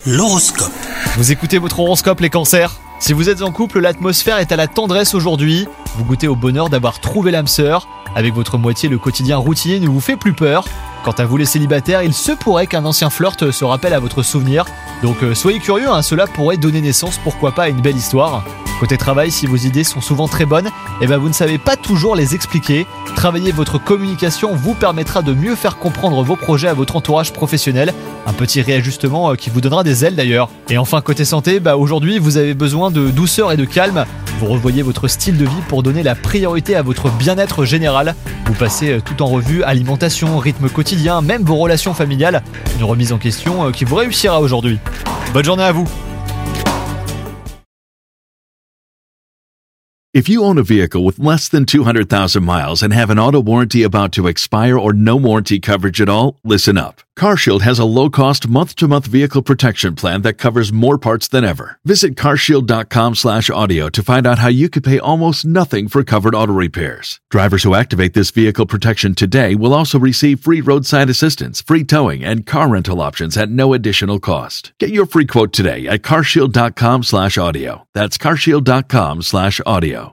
L'horoscope. Vous écoutez votre horoscope les cancers ? Si vous êtes en couple, l'atmosphère est à la tendresse aujourd'hui. Vous goûtez au bonheur d'avoir trouvé l'âme sœur. Avec votre moitié, le quotidien routinier ne vous fait plus peur. Quant à vous les célibataires, il se pourrait qu'un ancien flirt se rappelle à votre souvenir. Donc soyez curieux, cela pourrait donner naissance, pourquoi pas, à une belle histoire. Côté travail, si vos idées sont souvent très bonnes, vous ne savez pas toujours les expliquer. Travailler votre communication vous permettra de mieux faire comprendre vos projets à votre entourage professionnel. Un petit réajustement qui vous donnera des ailes d'ailleurs. Et enfin côté santé, aujourd'hui vous avez besoin de douceur et de calme. Vous revoyez votre style de vie pour donner la priorité à votre bien-être général. Vous passez tout en revue alimentation, rythme quotidien, même vos relations familiales. Une remise en question qui vous réussira aujourd'hui. Bonne journée à vous. If you own a vehicle with less than 200,000 miles and have an auto warranty about to expire or no warranty coverage at all, listen up. CarShield has a low-cost month-to-month vehicle protection plan that covers more parts than ever. Visit carshield.com/audio to find out how you could pay almost nothing for covered auto repairs. Drivers who activate this vehicle protection today will also receive free roadside assistance, free towing, and car rental options at no additional cost. Get your free quote today at carshield.com/audio. That's carshield.com/audio.